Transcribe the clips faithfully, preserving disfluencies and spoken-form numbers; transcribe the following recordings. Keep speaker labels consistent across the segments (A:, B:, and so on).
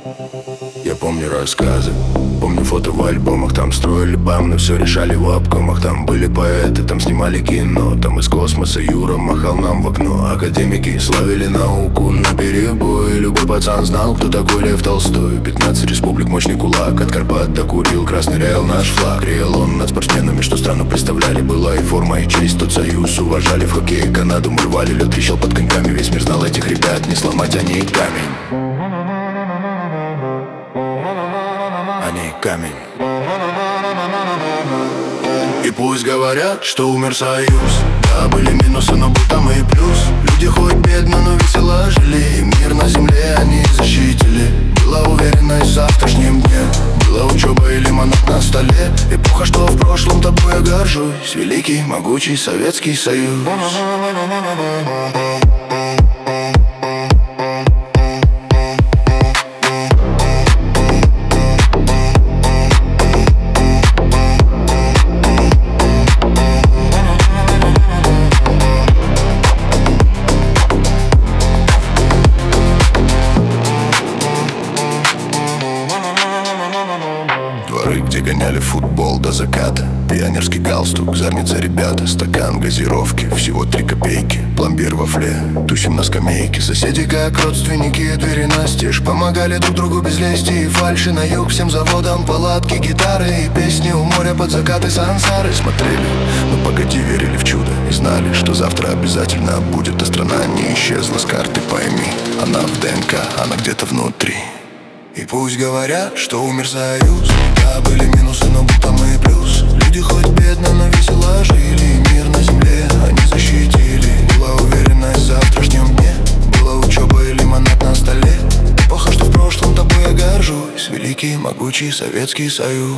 A: Я помню рассказы, помню фото в альбомах. Там строили бам, но все решали в обкомах. Там были поэты, там снимали кино. Там из космоса Юра махал нам в окно. Академики славили науку наперебой. Любой пацан знал, кто такой Лев Толстой. Пятнадцать республик, мощный кулак. От Карпат до Курил, красный реал наш флаг. Реял он над спортсменами, что страну представляли. Была и форма, и честь, тот союз уважали. В хоккее Канаду мы рвали, лед трещал под коньками. Весь мир знал этих ребят, не сломать они камень. Они камень. И пусть говорят, что умер союз. Да, были минусы, но был там и плюс. Люди хоть бедно, но весело жили. И мир на земле они защитили. Была уверенность в завтрашнем дне. Была учеба и лимонад на столе. Эпоха, что в прошлом тобой я горжусь. Великий, могучий Советский Союз. Где гоняли футбол до заката. Пионерский галстук, задница ребята. Стакан газировки, всего три копейки. Пломбир во фле, тусим на скамейке. Соседи как родственники, двери настежь. Помогали друг другу без лести и фальши. На юг всем заводам палатки, гитары и песни у моря под закаты сансары. Смотрели, но погоди, верили в чудо. И знали, что завтра обязательно будет. А страна не исчезла с карты, пойми. Она в ДНК, она где-то внутри. И пусть говорят, что умер союз. Да, были минусы, но был там и плюс. Люди хоть бедно, но весело жили. Мир на земле они защитили. Была уверенность в завтрашнем дне. Была учеба и лимонад на столе. Эпоха, что в прошлом тобой я горжусь. Великий, могучий Советский Союз.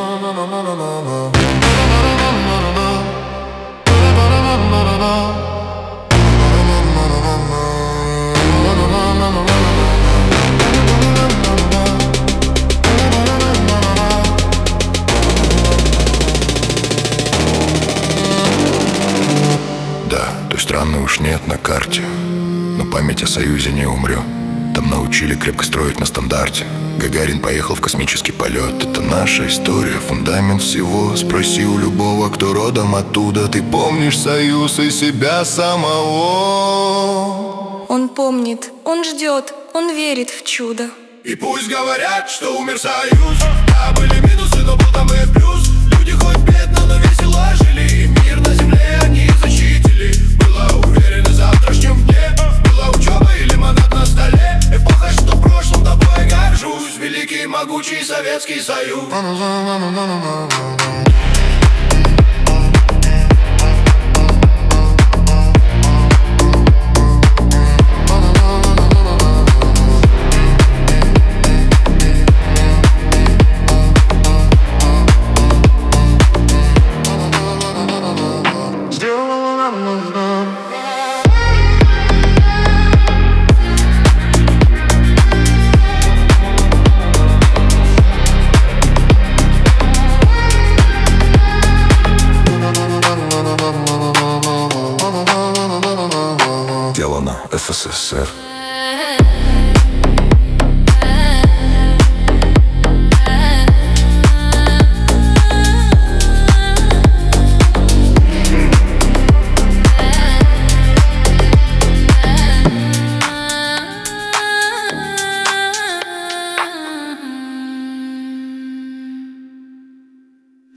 A: Той страны уж нет на карте, но память о Союзе не умрет. Там научили крепко строить на стандарте. Гагарин поехал в космический полет. Это наша история, фундамент всего. Спроси у любого, кто родом оттуда. Ты помнишь Союз и себя самого?
B: Он помнит, он ждет, он верит в чудо.
A: И пусть говорят, что умер Союз. Да, были минусы, но был там и плюс. Люди хоть бедно, но весело жили. И мир на земле они защитили. Была уверенность в завтрашнем дне. Была учеба и лимонад на столе. Эпоха, что в прошлом тобой горжусь. Великий, могучий Советский Союз. Сделано СССР.